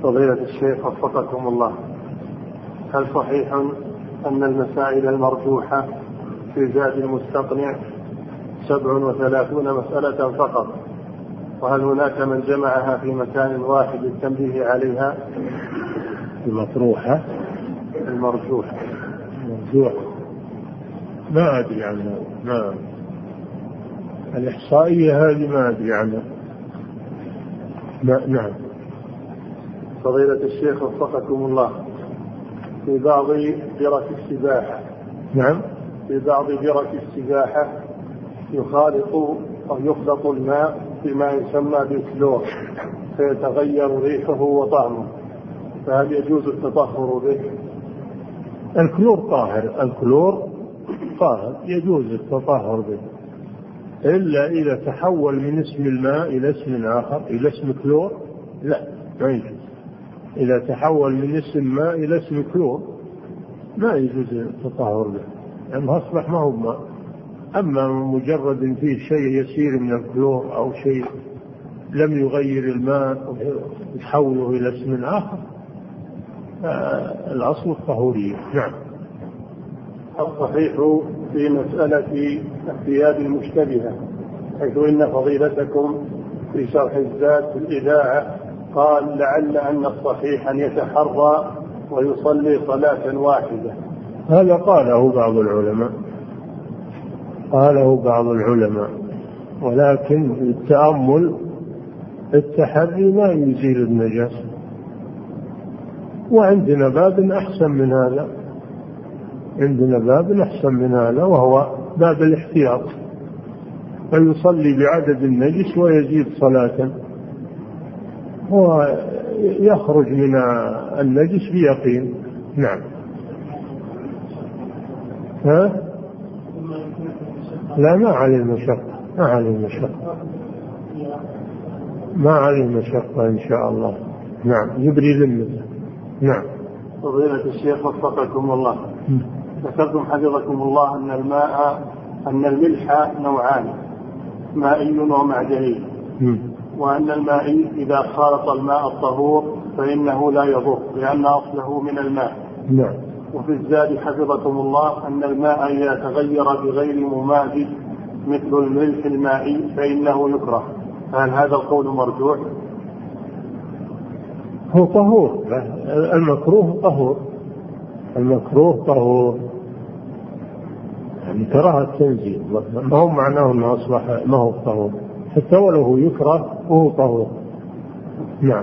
فضيلة الشيخ وفقكم الله، هل صحيح أن المسائل المرجوحة في زاد المستقنع 37 مسألة فقط، وهل هناك من جمعها في مكان واحد للتنبيه عليها؟ المطروحة المرجوحة ما أدري عنها، ما الإحصائية هذه ما أدري عنها. نعم. فضيلة الشيخ وفقكم الله، في بعض برك السباحة في بعض برك السباحة يخالط أو يخلط الماء بما يسمى بالكلور فيتغير ريحه وطعمه، فهل يجوز التطهر به؟ الكلور طاهر يجوز التطهر به، إلا إذا تحول من اسم الماء إلى اسم آخر، إلى اسم كلور لا ما يجوز. إذا تحول من اسم ماء إلى اسم كلور ما يجوز التطهر به، لأنه أصبح ما هو ماء. أما مجرد فيه شيء يسير من الكلور أو شيء لم يغير الماء يحوله إلى اسم آخر الأصل الطهورية. نعم. الصحيح في مسألة الثياب المشتبهة، حيث إن فضيلتكم في شرح الزاد في الإذاعة قال لعل أن الصحيح أن يتحرى ويصلي صلاة واحدة. هذا قاله بعض العلماء، ولكن التأمل التحري ما يزيل النجاسة، وعندنا باب أحسن من هذا، وهو باب الاحتياط، فيصلي بعدد النجس ويزيد صلاة ويخرج من النجس بيقين. نعم. لا ما عليه المشقة إن شاء الله. نعم. يبري ذمته. نعم. فضيلة الشيخ وفقكم الله، ذكرتم حفظكم الله أن الملح نوعان، مائي ومعدني، وأن المائي إذا خالط الماء الطهور فإنه لا يضر لأن أصله من الماء. نعم. وفي الزاد حفظكم الله أن الماء إذا تغير بغير ممازج مثل الملح المائي فإنه يكره، هل هذا القول مرجوح؟ هو طهور، المكروه طهور يعني كراهة تنزيل، ما هو معناه أنه أصبح ما هو طهور، حتى ولو يكره وهو طهور. نعم.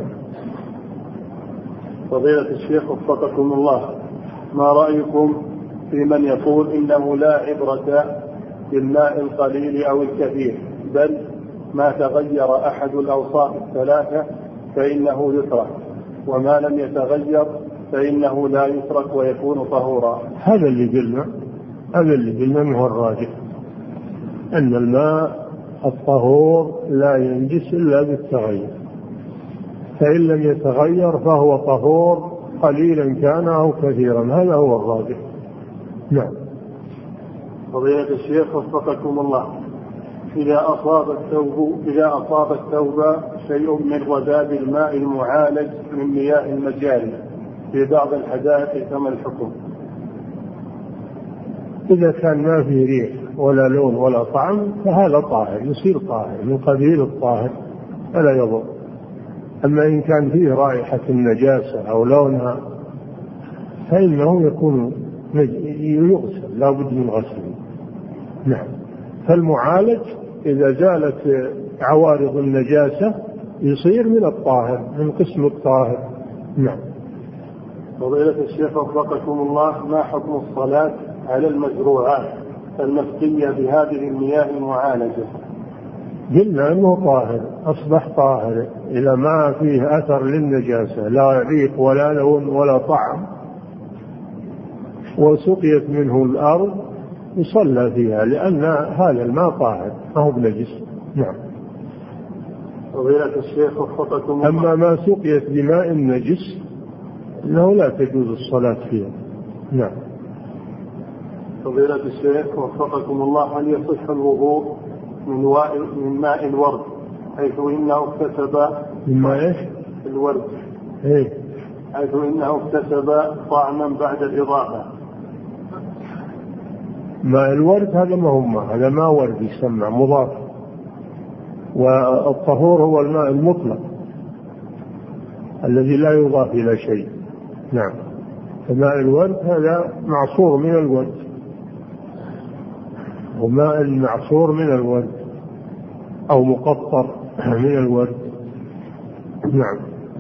فضيلة الشيخ وفقكم الله، ما رأيكم في من يقول إنه لا عبرة بالماء القليل أو الكثير، بل ما تغير أحد الأوصاف الثلاثة فإنه يترك، وما لم يتغير فإنه لا يترك ويكون طهورا؟ هذا اللي قلنا أنه الراجح، أن الماء الطهور لا ينجس إلا بالتغير، فإن لم يتغير فهو طهور قليلا كان أو كثيرا، هذا هو الراجح. نعم. فضيلة الشيخ وفقكم الله، إذا أصاب الثوب شيء من رذاذ الماء المعالج من مياه المجاري في بعض الحدائق فما الحكم؟ إذا كان ما فيه ريح ولا لون ولا طعم فهذا طاهر، يصير طاهر من قبيل الطاهر فلا يضر. أما إن كان فيه رائحة النجاسة أو لونها فإنه يكون يغسل، لا بد من غسله. نعم. فالمعالج إذا زالت عوارض النجاسة يصير من الطاهر، من قسم الطاهر. نعم. فضيلة الشيخ وفقكم الله، ما حكم الصلاة على المزروعات المسقية بهذه المياه المعالجة؟ قلنا أنه طاهر، أصبح طاهر إذا ما فيه أثر للنجاسة، لا ريق ولا لون ولا طعم، وسقيت منه الأرض يصلى فيها، لأن هذا الماء طاهر ما هو بنجس. نعم. فضيلة الشيخ وفقكم الله، أما ما سقيت بماء نجس إنه لا تجوز الصلاة فيها. نعم. فضيلة الشيخ وفقكم الله، هل يصح الوضوء من ماء الورد، حيث إنه اكتسب من ماء الورد، حيث إنه اكتسب طعما بعد الإضافة. ماء الورد هذا ما هو ماء، هذا ماء ورد يسمى مضاف، والطهور هو الماء المطلق الذي لا يضاف إلى شيء. نعم. فماء الورد هذا معصور من الورد، وماء معصور من الورد أو مقطر من الورد. نعم.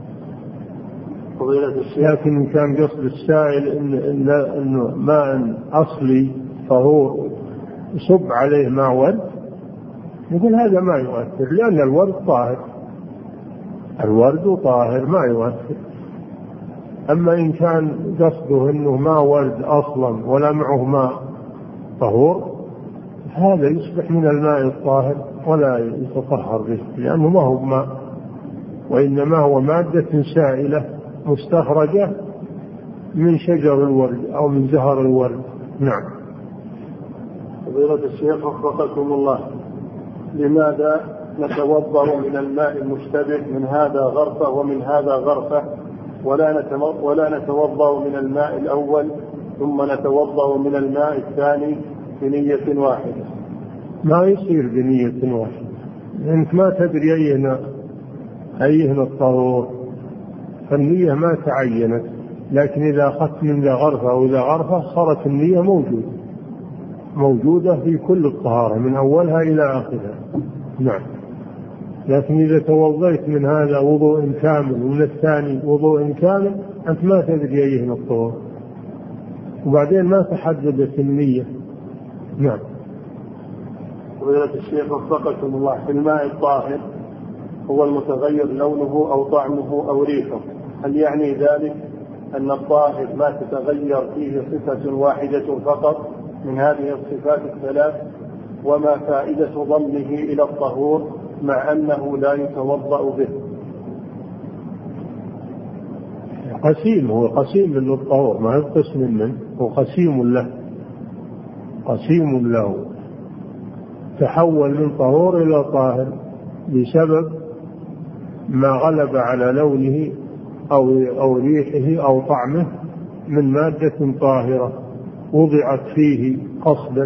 لكن إن كان قصد السائل إنه ماء أصلي طهور يصب عليه ماء ورد، يقول هذا ما يؤثر، لأن الورد طاهر، الورد طاهر ما يؤثر. أما إن كان قصده أنه ما ورد أصلا ولا معه ماء طهور، هذا يصبح من الماء الطاهر ولا يتطهر به، لأنه ما هو ماء، وإنما هو مادة سائلة مستخرجة من شجر الورد أو من زهر الورد. نعم. فضيلة الشيخ وفقكم الله، لماذا نتوضأ من الماء المشتبه من هذا غرفة ومن هذا غرفة، ولا نتوضأ من الماء الأول ثم نتوضأ من الماء الثاني بنية واحدة؟ ما يصير بنية واحدة، أنت ما تدري أيهن الطهور، فالنية ما تعينت، لكن إذا أخذت من ذا غرفة أو ذا غرفة صارت النية موجودة في كل الطهارة من أولها إلى آخرها. نعم. لكن إذا توضيت من هذا وضوء كامل ومن الثاني وضوء كامل، أنت ما تدري أيهن الطهور، وبعدين ما تحددت النية. نعم. فضيلة الشيخ وفقكم الله، في الماء الطاهر هو المتغير لونه أو طعمه أو ريحه، هل يعني ذلك أن الطاهر ما تتغير فيه صفة واحدة فقط من هذه الصفات الثلاث؟ وما فائدة ضمه إلى الطهور مع أنه لا يتوضأ به؟ قسيم، هو قسيم للطهور، ما هو قسم منه، هو قسيم له، قسيم له، تحول من طهور إلى طاهر بسبب ما غلب على لونه أو ريحه أو طعمه من مادة طاهرة وضعت فيه قصدا،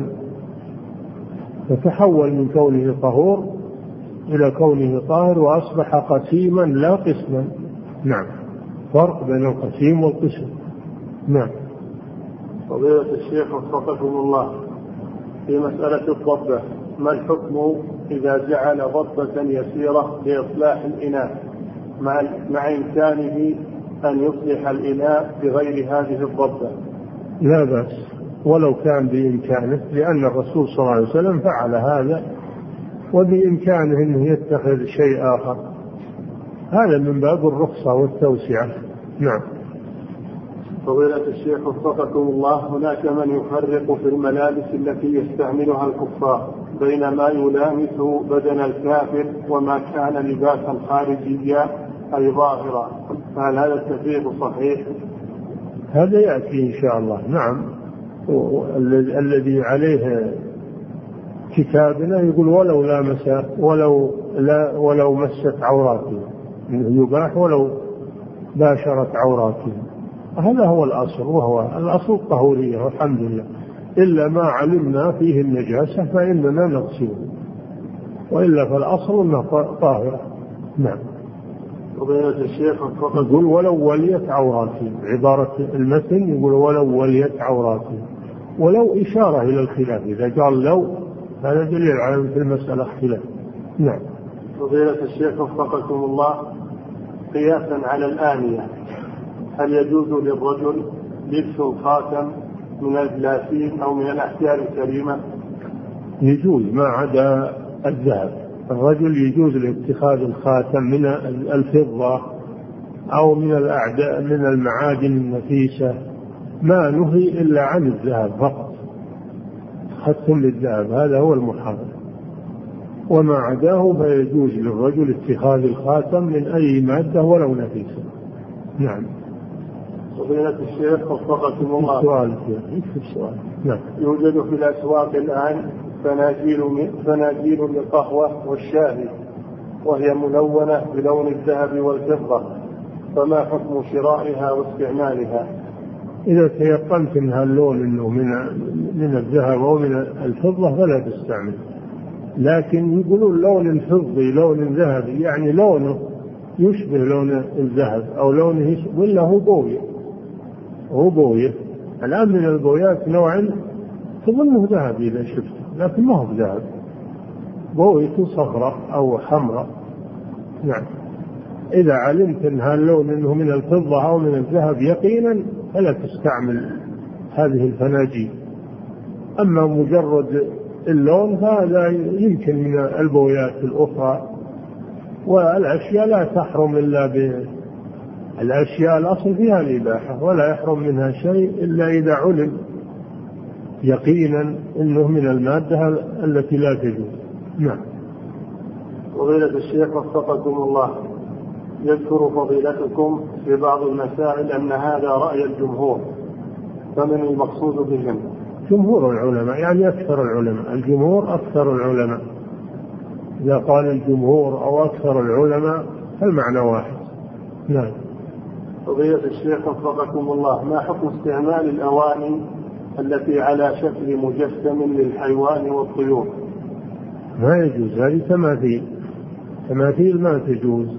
فتحول من كونه طهور إلى كونه طاهر وأصبح قسيما لا قسما. نعم. فرق بين القسيم والقسم. نعم. فضيلة الشيخ وفقكم الله، في مسألة الضبة، ما الحكم إذا جعل ضبة يسيرة لإصلاح الإناء مع إمكانه أن يصلح الإناء بغير هذه الضبة؟ لا بأس ولو كان بإمكانه، لأن الرسول صلى الله عليه وسلم فعل هذا، وبإمكانه أنه يتخذ شيء آخر، هذا من باب الرخصة والتوسعة. نعم. فضيلة الشيخ وفقكم الله، هناك من يفرق في الملابس التي يستعملها الكفار بين ما يلامس بدن الكافر وما كان لباسا خارجيا أي ظاهرا، فهل هذا التفريق صحيح؟ هذا يأتي إن شاء الله. نعم. الذي عليه كتابنا يقول ولو لامس ولو مست عوراته، يباح ولو باشرت عوراته، هذا هو الأصل، وهو الأصل الطهورية والحمد لله، إلا ما علمنا فيه النجاسة فإننا نغسله، وإلا فالأصل أنه طاهرة. نعم. فضيلة الشيخ يقول ولو وليت عوراتي، عبارة المتن يقول ولو وليت عوراتي، ولو إشارة إلى الخلاف، إذا قال لو هذا دليل على في المسألة اختلاف. نعم. فضيلة الشيخ وفقكم الله، قياسا على الآنية، هل يجوز للرجل لبس الخاتم من البلاتين أو من الأحجار الكريمة؟ يجوز ما عدا الذهب، الرجل يجوز لاتخاذ الخاتم من الفضة أو من المعادن النفيسة، ما نهي إلا عن الذهب فقط، ختم للذهب هذا هو المحرم، وما عداه فيجوز للرجل اتخاذ الخاتم من أي مادة ولو نفيسة. نعم. فضيلة الشيخ وفقكم الله، السؤال. نعم. يوجد في الأسواق الآن فناجيل للقهوة والشاي، وهي ملونة بلون الذهب والفضة، فما حكم شرائها واستعمالها؟ إذا تيقنت أنها اللون إنه من الذهب أو من الفضة فلا تستعمل. لكن يقولون لون فضي لون ذهبي، يعني لونه يشبه لون الذهب أو لونه يشبه، ولا هو بويه. الآن من البويات نوع تظنه ذهبي إذا شفته، لكن ما هو ذهب، بويته صفراء أو حمراء. نعم. إذا علمت أن هاللون إنه من الفضة أو من الذهب يقينا فلا تستعمل هذه الفناجين. أما مجرد اللون هذا يمكن من البويات الأخرى، والأشياء لا تحرم إلا الأشياء الأصل فيها الإباحة، ولا يحرم منها شيء إلا إذا علم يقينا إنه من المادة التي لا تجوز. نعم. فضيلة الشيخ وفقكم الله، يذكر فضيلتكم في بعض المسائل أن هذا رأي الجمهور، فمن المقصود بهم؟ جمهور العلماء، يعني أكثر العلماء. الجمهور أكثر العلماء. إذا قال الجمهور أو أكثر العلماء فالمعنى واحد. نعم. فضيلة الشيخ وفقكم الله، ما حكم استعمال الأواني التي على شكل مجسم للحيوان والطيور؟ ما يجوز، هذه تماثيل ما تجوز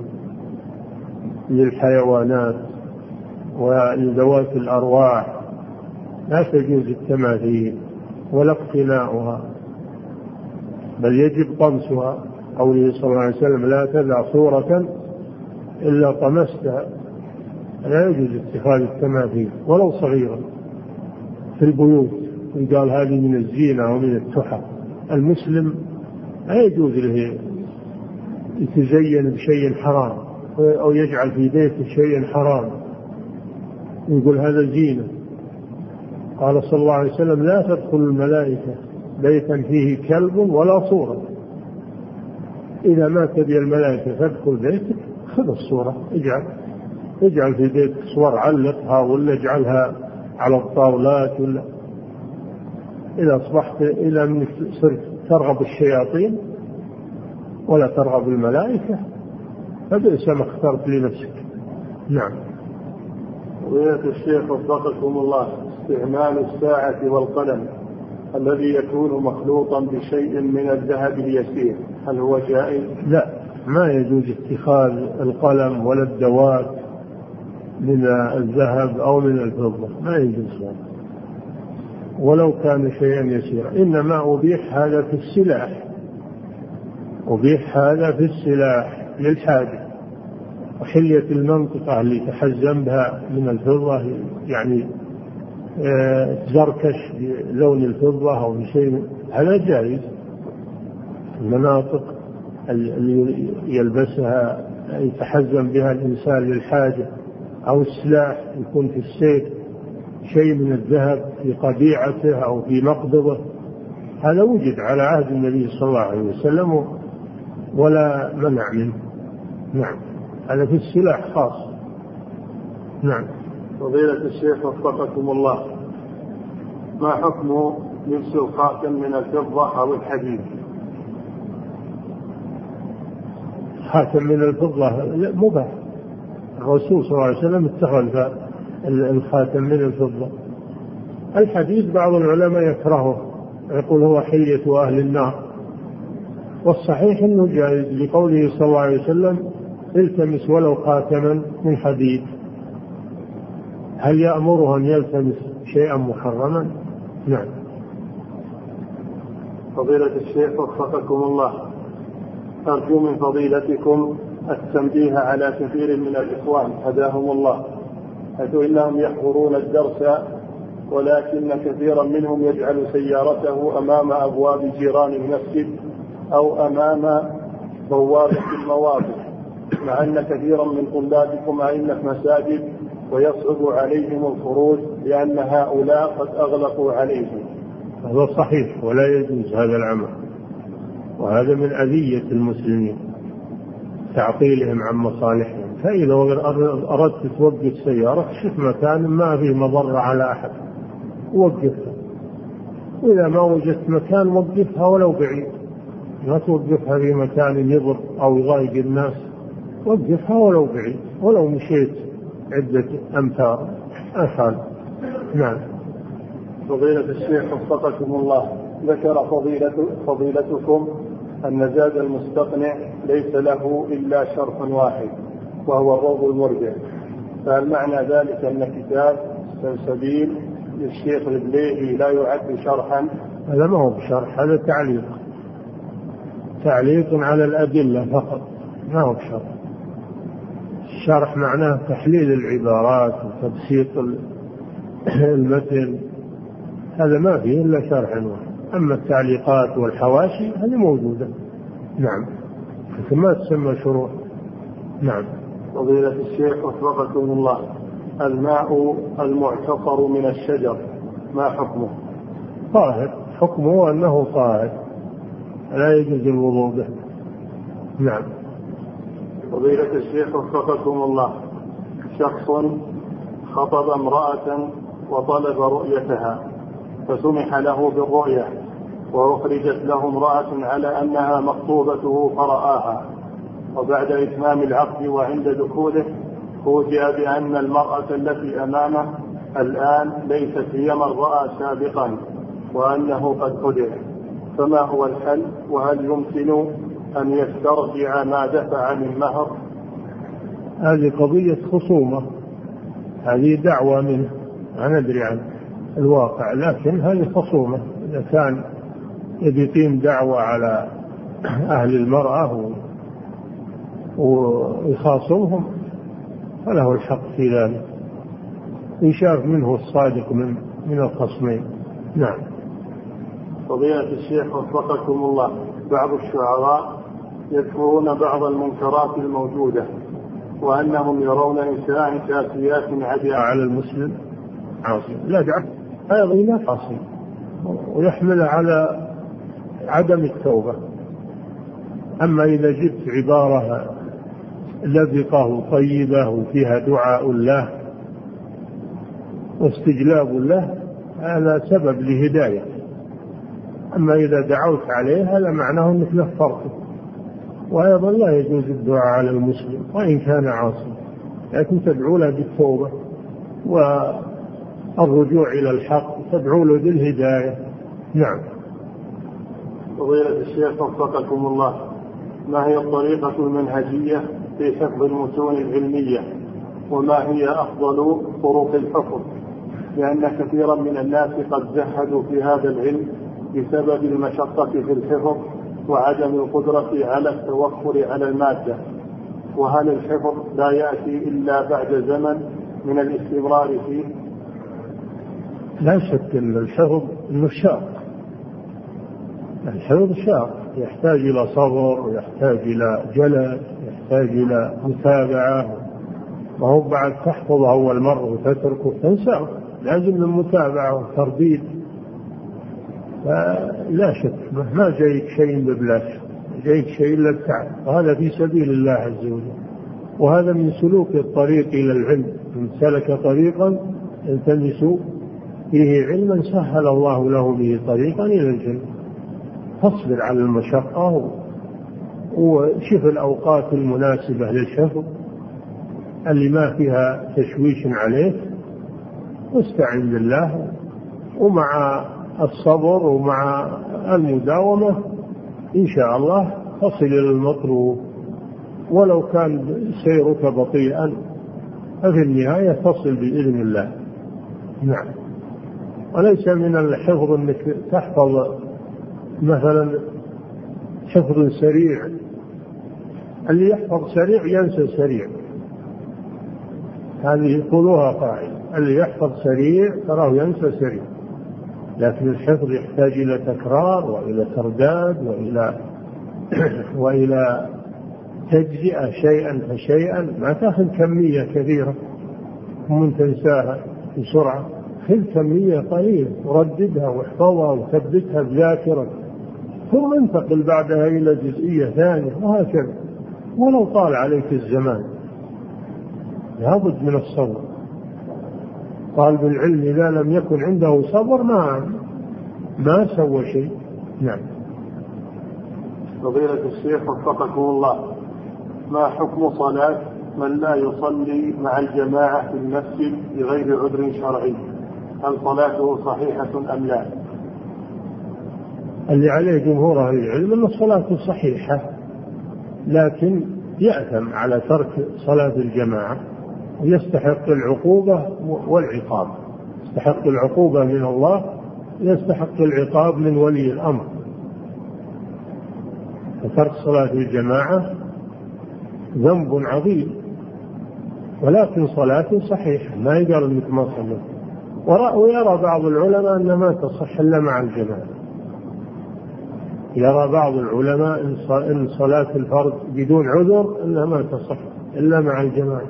للحيوانات ولذوات الأرواح، لا تجوز التماثيل ولا اقتناؤها، بل يجب طمسها. قوله صلى الله عليه وسلم لا تدع صورة إلا طمستها. لا يجوز اتخاذ التماثيل ولو صغيرا في البيوت، قال هذه من الزينة ومن التحف. المسلم لا يجوز له يتزين بشيء حرام أو يجعل في بيته شيء حرام يقول هذا زينة. قال صلى الله عليه وسلم لا تدخل الملائكة بيتا فيه كلب ولا صورة. إذا ما تبي الملائكة تدخل بيتك خذ الصورة، اجعل في بيتك صور، علقها ولا اجعلها على الطاولات، ولا إذا أصبحت إلى من صرت ترغب الشياطين ولا ترغب الملائكة فبئس ما اخترت لنفسك. نعم. فضيلة الشيخ وفقكم الله، استعمال الساعة والقلم الذي يكون مخلوطا بشيء من الذهب اليسير هل هو جائز؟ لا، ما يجوز اتخاذ القلم ولا الدوات من الذهب أو من الفضة، ما يجوز ولو كان شيئا يسيرا. إنما أبيح هذا في السلاح، للحاجة. وحلية المنطقة اللي تحزم بها من الفضة، يعني زركش بلون الفضة أو شيء، هذا جائز. المناطق اللي يلبسها يتحزم بها الإنسان للحاجة، أو السلاح يكون في السيف شيء من الذهب في قبيعته أو في مقبضه، هذا وجد على عهد النبي صلى الله عليه وسلم ولا منع منه. نعم. هذا في السلاح خاص. نعم. فضيلة الشيخ وفقكم الله، ما حكم لبس الخاتم من الفضة أو الحديد؟ خاتم من الفضة مباح، الرسول صلى الله عليه وسلم اتخذ الخاتم من الفضة. الحديد بعض العلماء يكرهه، يقول هو حلية أهل النار، والصحيح أنه جائز لقوله صلى الله عليه وسلم التمس ولو خاتما من حديد. هل يأمره أن يلتمس شيئا محرما؟ نعم. فضيلة الشيخ وفقكم الله، أرجو من فضيلتكم التنبيه على كثير من الإخوان هداهم الله، حيث إنهم يحضرون الدرس ولكن كثيرا منهم يجعل سيارته أمام أبواب جيران المسجد أو أمام بوابة المواقف، مع أن كثيرا من طلابكم أئمة مساجد ويصعب عليهم الخروج لأن هؤلاء قد أغلقوا عليهم. هذا صحيح ولا يجوز هذا العمل، وهذا من أذية المسلمين تعطيلهم عن مصالحهم. فإذا أردت توقف سيارة شوف مكان ما فيه مضرة على أحد ووقفها، وإذا ما وجدت مكان وقفها ولو بعيد، لا توقفها في مكان يضر أو يضايق الناس، وقفها ولو بعيد. ولو مشيت عدة أمتار أفعل. نعم. فضيلة الشيخ وفقكم الله، ذكر فضيلتكم أن زاد المستقنع ليس له إلا شرح واحد وهو الروض المرجع، فهل معنى ذلك أن كتاب سلسبيل للشيخ البليهي لا يعد شرحا؟ هذا ما هو بشرح، هذا تعليق على الأدلة فقط، ما هو بشرح. الشرح معناه تحليل العبارات وتبسيط المتن، هذا ما فيه إلا شرح واحد. أما التعليقات والحواشي هذه موجودة. نعم، لكن ما تسمى شروح. نعم. فضيلة الشيخ وفقكم الله، الماء المعتصر من الشجر ما حكمه؟ طاهر، حكمه أنه طاهر لا يجوز الوضوء به. نعم. فضيلة الشيخ وفقكم الله، شخص خطب امرأة وطلب رؤيتها فسمح له بالرؤية وأخرجت له امرأة على أنها مخطوبته فرآها، وبعد إتمام العقد وعند دخوله فوجئ بأن المرأة التي أمامه الآن ليست هي من رأى سابقا وأنه قد خدع، فما هو الحل؟ وهل يمكن أن يسترجع ما دفع من مهر؟ هذه قضية خصومة، هذه دعوة منه، أنا أدري عن الواقع، لكن هذه خصومة. إذا كان يقيم دعوة على أهل المرأة ويخاصمهم فله الحق في ذلك، إن شاف منه الصادق من الخصمين. نعم. فضيلة الشيخ وفقكم الله، بعض الشعراء يذكرون بعض المنكرات الموجودة وأنهم يرون نساء كاسيات عاريات على المسلم عاصي، لا دعم أيضا لا عاصي، ويحمل على عدم التوبة. أما إذا جبت عبارة لذقة طيبة وفيها دعاء الله واستجلاب له، هذا سبب لهداية. أما إذا دعوت عليه هذا معناه أنك لفرته. وأيضا لا يجوز الدعاء على المسلم وإن كان عاصي، لكن تدعو له بالتوبة والرجوع إلى الحق، تدعو له بالهداية. نعم. فضيلة الشيخ وفقكم الله، ما هي الطريقة المنهجية في حفظ المتون العلمية، وما هي أفضل طرق الحفظ؟ لأن كثيرا من الناس قد زهدوا في هذا العلم بسبب المشقة في الحفظ وعدم القدرة على التوفر على المادة، وهل الحفظ لا يأتي إلا بعد زمن من الاستمرار فيه؟ لا شك أن الحفظ شاق، الحفظ شاق، يحتاج إلى صبر ويحتاج إلى جلد، يحتاج إلى متابعة، وهو بعد تحفظه أول مرة وتتركه تنساه، لازم المتابعة والترديد. فلا شك ما جايك شيء ببلاش، جايك شيء إلا التعب، وهذا في سبيل الله عز وجل، وهذا من سلوك الطريق إلى العلم. من سلك طريقا يلتمس فيه علما سهل الله له به طريقا إلى الجنة. فاصبر على المشقة وشوف الأوقات المناسبة للحفظ اللي ما فيها تشويش عليك، واستعن بالله، ومع الصبر ومع المداومة إن شاء الله تصل إلى المطلوب، ولو كان سيرك بطيئا ففي النهاية تصل بإذن الله. نعم. وليس من الحفظ أنك تحفظ مثلا حفظ سريع، اللي يحفظ سريع ينسى سريع، هذه قولوها قاعدة، اللي يحفظ سريع تراه ينسى سريع. لكن الحفظ يحتاج إلى تكرار وإلى ترداد وإلى تجزئة شيئا فشيئا، ما تأخذ كمية كبيرة ومن تنساها بسرعة، خذ كمية قليلة ورددها واحفظها وثبتها بذاكرة، ثم انتقل بعدها إلى جزئية ثانية، وهكذا. ولو طال عليك الزمان لابد من الصبر. طالب العلم إذا لم يكن عنده صبر ما سوى شيء. نعم. فضيلة الشيخ وفقكم الله، ما حكم صلاة من لا يصلي مع الجماعة في المسجد بغير عذر شرعي، هل صلاته صحيحة أم لا؟ اللي عليه جمهور أهل العلم أن الصلاة صحيحة، لكن يأثم على ترك صلاة الجماعة ويستحق العقوبة والعقاب، يستحق العقوبة من الله، يستحق العقاب من ولي الأمر. فترك صلاة الجماعة ذنب عظيم، ولكن صلاة صحيحة ما يقال انك ما صليت. ويرى بعض العلماء أن ما تصح إلا مع الجماعة، يرى بعض العلماء إن صلاة الفرد بدون عذر أنها ما تصح إلا مع الجماعة،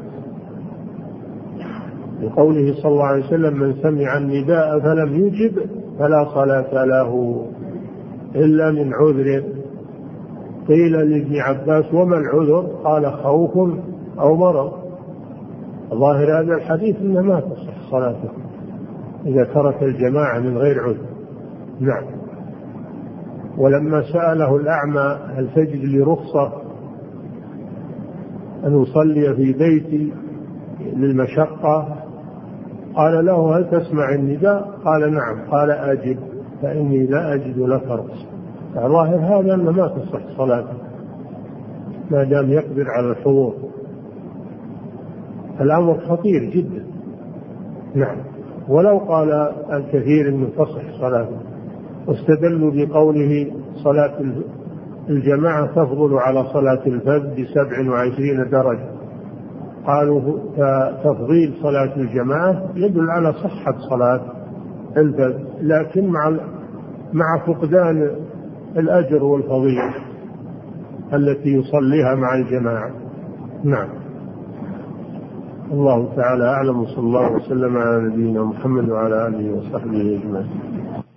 لقوله صلى الله عليه وسلم: من سمع النداء فلم يجب فلا صلاة له إلا من عذر. قيل لابن عباس: وما العذر؟ قال: خوف أو مرض. ظاهر هذا الحديث أنه ما تصح صلاته إذا ترك الجماعة من غير عذر. نعم. ولما سأله الأعمى: هل تجد لي رخصة أن أصلي في بيتي للمشقة؟ قال له: هل تسمع النداء؟ قال: نعم. قال: أجب فإني لا أجد لك رخصة. ظاهر هذا أن ما تصح صلاته ما دام يقدر على الحضور. الأمر خطير جدا. نعم. ولو قال الكثير أنه تصح صلاته واستدلوا بقوله: صلاة الجماعة تفضل على صلاة الفرد ب27 درجة، قالوا تفضيل صلاة الجماعة يدل على صحة صلاة الفرد، لكن مع فقدان الأجر والفضيلة التي يصليها مع الجماعة. نعم. الله تعالى أعلم، صلى الله وسلم على نبينا محمد وعلى آله وصحبه أجمعين.